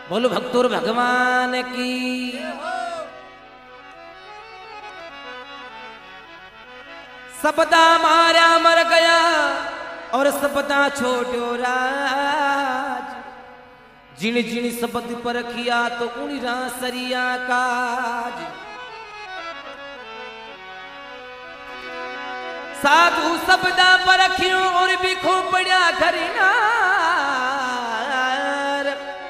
बोलो भक्तोर भगवान की। सपदा मारा मर गया और सपदा छोड़ो राज, जिन जिन शब्द पर किया तो उड़ा सरिया काज। साधु शब्दा पर रखियो और बिखो पड़ा घरिनार,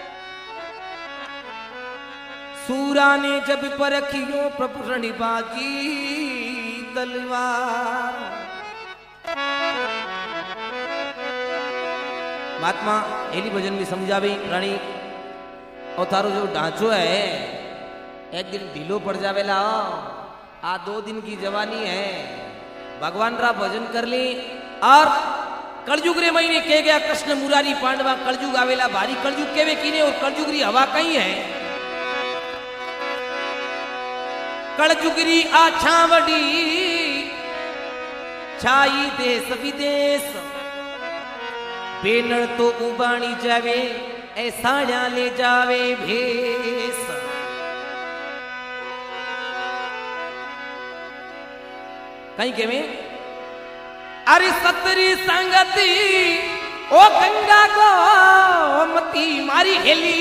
सूरा ने जब पर रखियो प्रभु रणबाजी तलवार। महात्मा एली भजन भी समझावे रानी और थारो जो ढांचो है एक दिन ढीलो पड़ जावेला। आ 2 दिन की जवानी है, भगवान रा भजन कर ली। और कलयुग रे महीने कह गया कृष्ण मुरारी पांडवा कलयुग आवेला भारी। कलयुग केवे कीने और कलयुग री हवा कहीं है। कलयुग री आछावड़ी छाई देश विदेश, बेनर तो उबाणी जावे ऐसा ले जावे भेस। कहीं के में अरे सतरी संगति ओ गंगा को मती मारी हेली।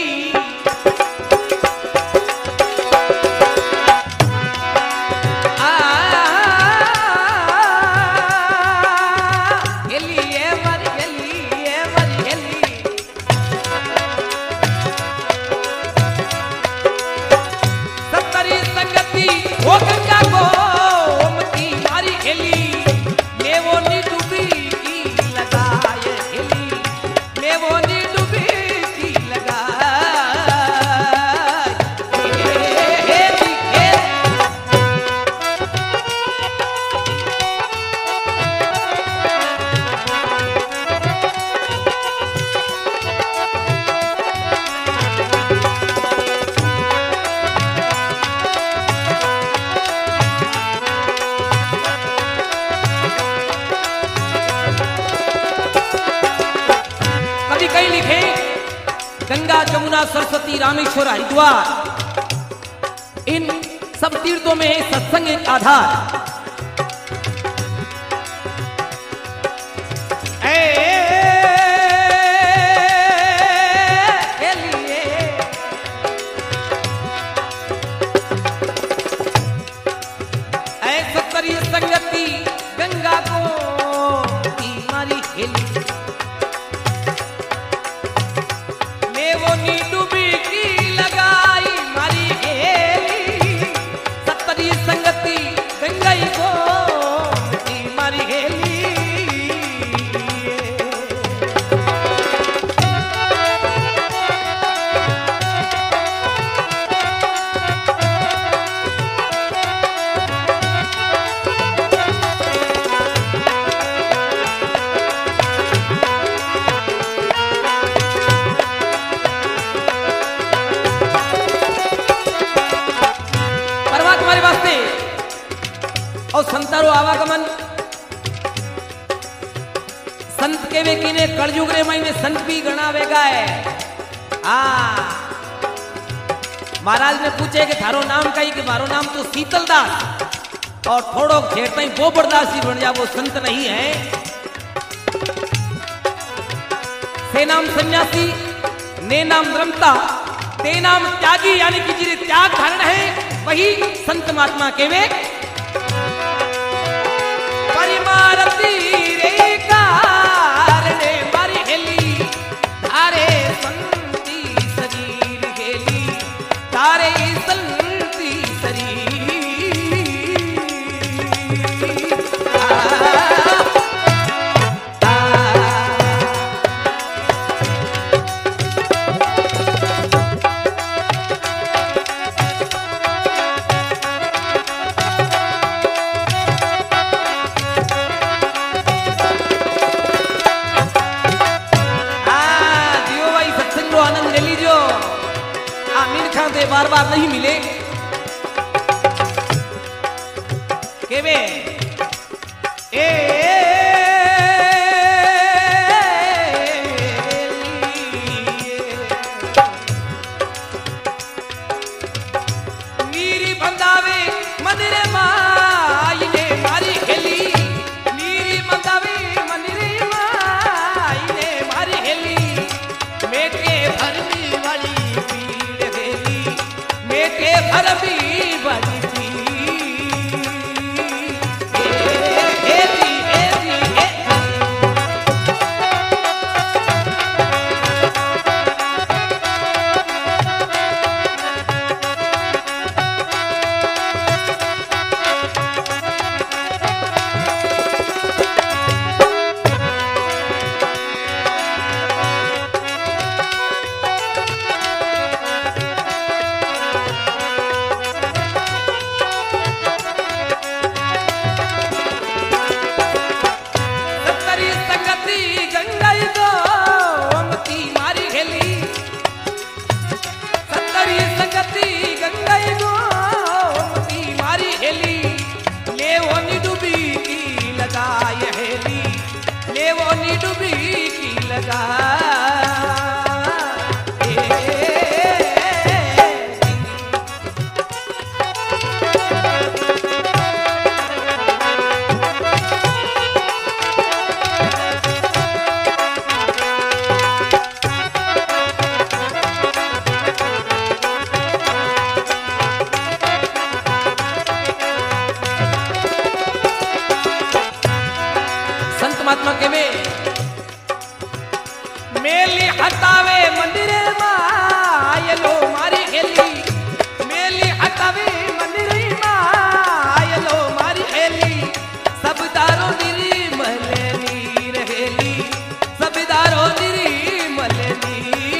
गंगा जमुना सरस्वती रामेश्वर हरिद्वार इन सब तीर्थों में सत्संग एक आधार। सत्तरी संगति गंगा को मारी हेली, वो नी डूबी की लगाई मारी हेली। सत्तरी संगति गंगाई को मारी हेली। और संतारो आवागमन संत के वे किने कलयुग रे महीने संत भी गणावेगा है। महाराज ने पूछे कि थारो नाम कही कि मारो नाम तो शीतलदास और थोड़ो घेरता ही बोबरदास ही बन जा, वो संत नहीं है। से नाम सन्यासी ने नाम रमता ते नाम त्यागी, यानी कि जिसे त्याग धारण है वही संत महात्मा के वे। परिमारती रे कारणे मारी हेली, तारे संती शरीर हेली, तारे संती शरीर। बार बार नहीं मिले केवे ए महात्मा के में मेली हटावे मंदिर मायलो मारी हेली मेली हटावे मंदिर मायलो मारी हेली सब दारो निरी मलेनी रहेली सब दारो निरी मलेनी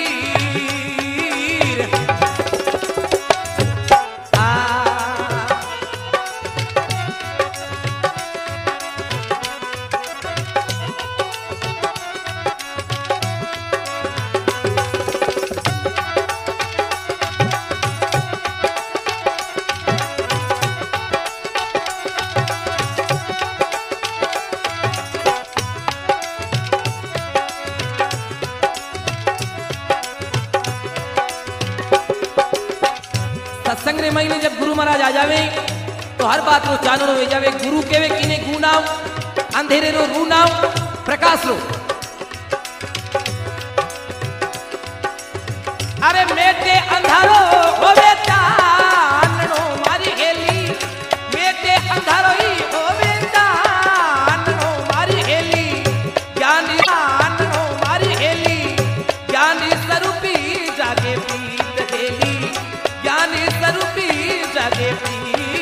सत्संग रे महीने जब गुरु महाराज आ जावे तो हर बात रो चाननो हो जावे गुरु केवे किने गुनाव अंधेरे रो रूनाव प्रकाश रो अरे मेटे अंधारो होवे चाननो मारी हेली मेटे अंधारो ही होवे चाननो मारी हेली ज्ञानी चाननो मारी हेली ज्ञानी स्वरूपी जागे पीत हेली ज्ञानी स्वरूपी जागे पीत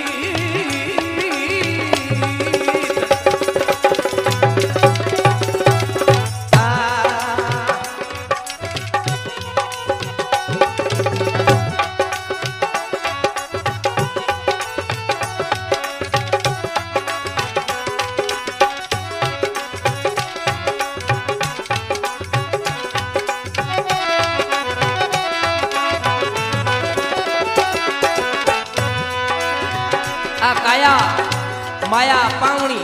काया माया पावनी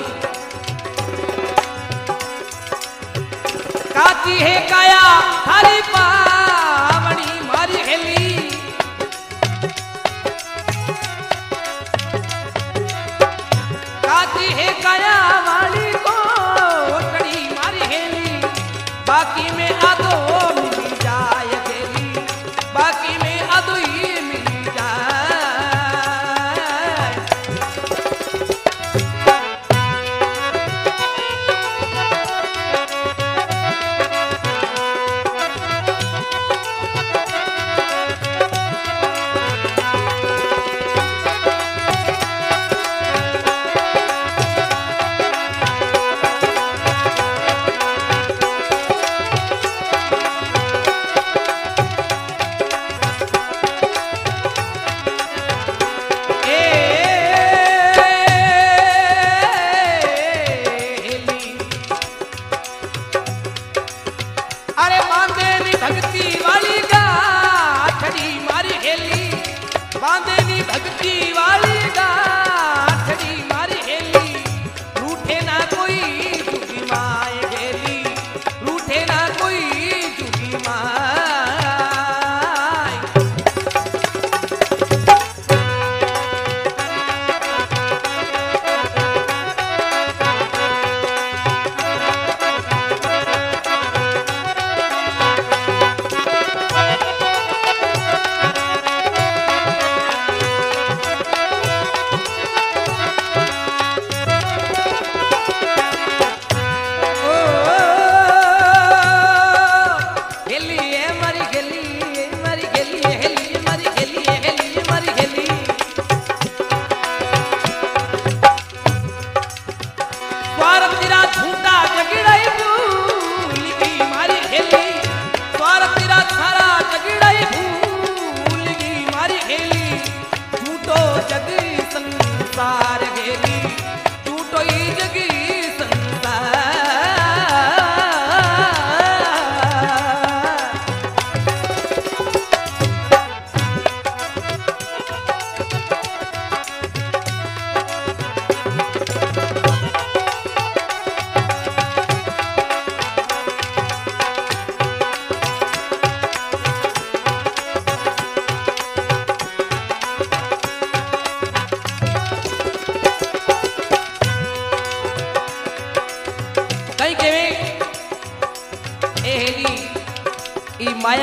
काची है काया थारी पावनी मारी हेली काची है काया वाली को ओटड़ी मारी हेली बाकी में आदो मिली जाए हेली बाकी में आदो ही मिली जाए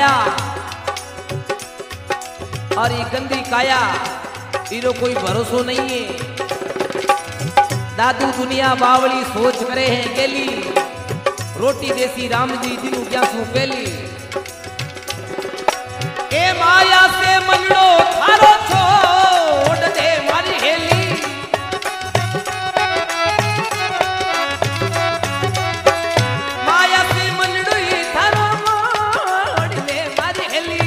काया और ये गंदी काया इरो कोई भरोसो नहीं है। दादू दुनिया बावली सोच करे हैं गेली रोटी देसी राम जी दिनू क्या सू पेली ए माया से मनड़ो थारो छोड़ दे मारी हेली माया से मनड़ो ये थारो मोड़ दे मारी हेली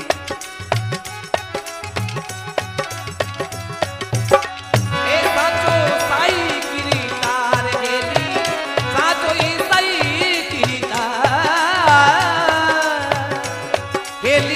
ए साचो साई गिरी तार हेली साचो ई साई गिरी तार हेली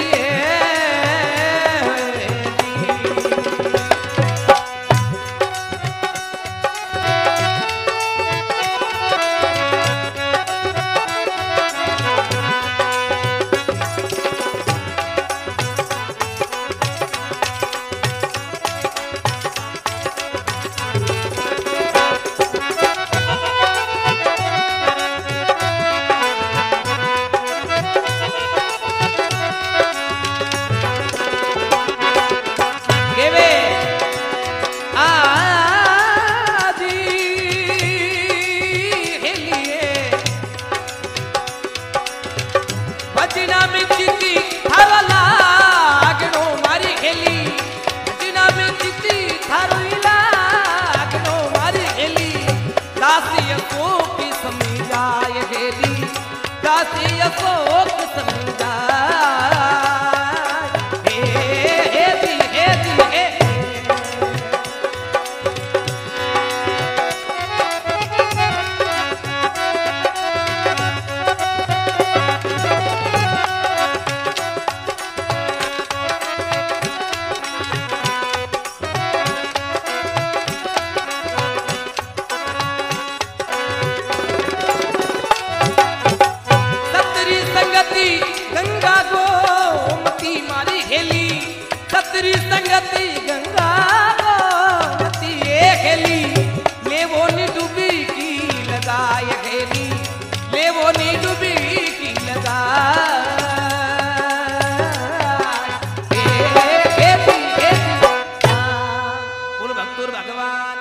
भगवान